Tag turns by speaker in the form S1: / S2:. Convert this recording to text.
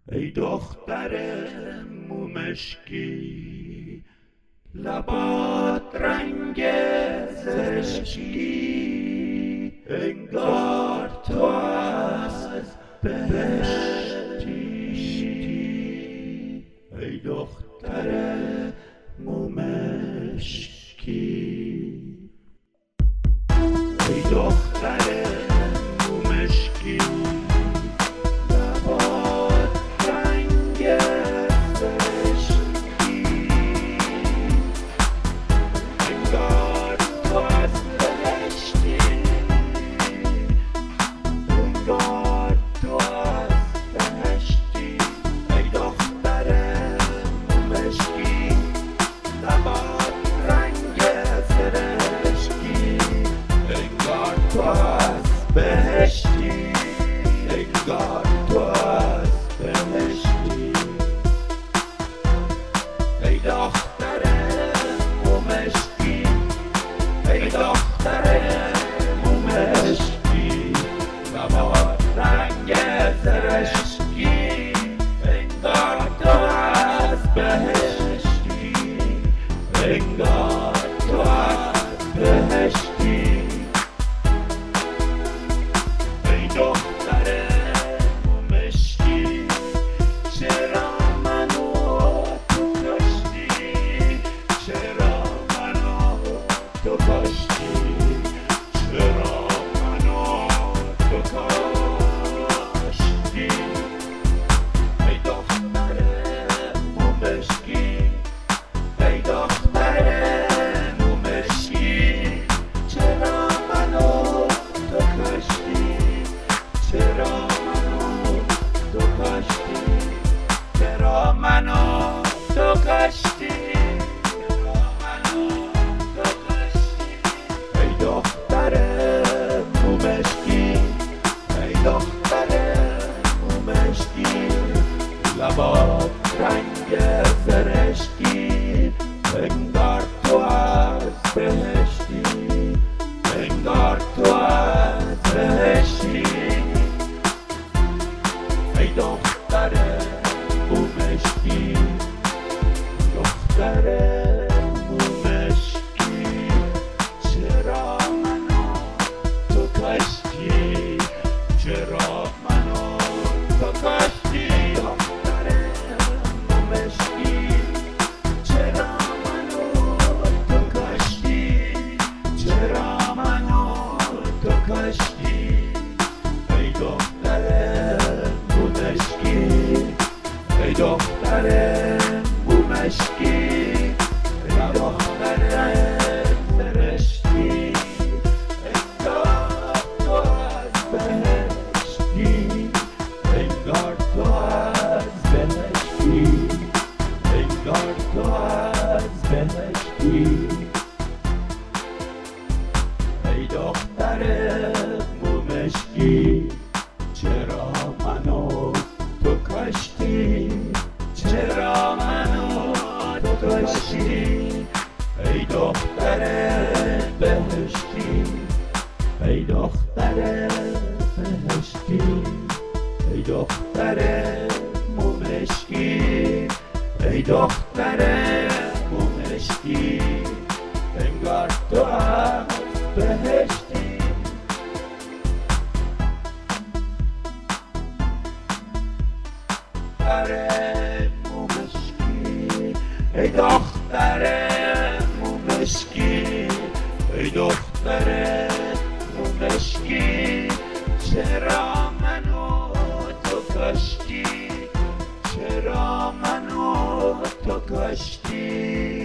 S1: ای دختر مومشکی، لبات رنگ زرشکی، انگار تو از بهشتی. ای دختر مومشکی، ای دختر مومشکی، بهشتی، انگار تو از بهشتی. ای دختر مومشکی، ای دختر مومشکی، لبات رنگ زرشکی، انگار تو از بهشتی، انگار تو از بهشتی. دختر مومشکی، چرا منو تو کشتی، چرا منو تو کشتی، چرا منو تو کشتی. ای دختر مومشکی، ای دختر مومشکی، چرا منو تو کشتی، چرا منو تو کشتی، چرا منو تو کشتی، چرا منو تو کشتی. ای دختر مومشکی، ای دختر مومشکی، لبات رنگ زرشکی، انگار تو از بهشتی، انگار تو از بهشتی. ای دختر مومشکی، دختر مومشکی، چرا منو تو کشتی، چرا منو تو کشتی. دختر مومشکی، چرا منو تو کشتی، چرا منو تو کشتی. ای دختر مومشکی، ای دختر مومشکی، ای دختر زرشکی، انگار تو از بهشتی، انگار تو از بهشتی، انگار تو از بهشتی. ای دختر مومشکی، چرا منو تو کشتی، چرا منو تو کشتی. ای دختر بهشتی، ای دختر بهشتی، ای دختر مومشکی، ای دختر مومشکی، انگار تو از بهشتی. ای دختر مومشکی، ای دختر مومشکی، چرا منو تو کشتی، چرا منو تو کشتی.